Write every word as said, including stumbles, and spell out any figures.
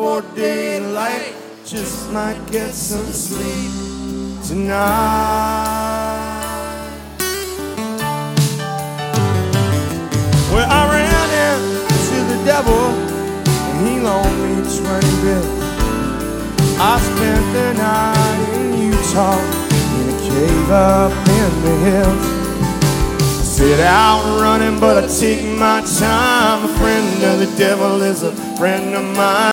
before daylight. Just might get some sleep tonight. Well, I ran into the devil and he loaned me twenty bills. I spent the night in Utah in a cave up in the hills. I set out running, but I take my time. A friend of the devil is a friend of mine.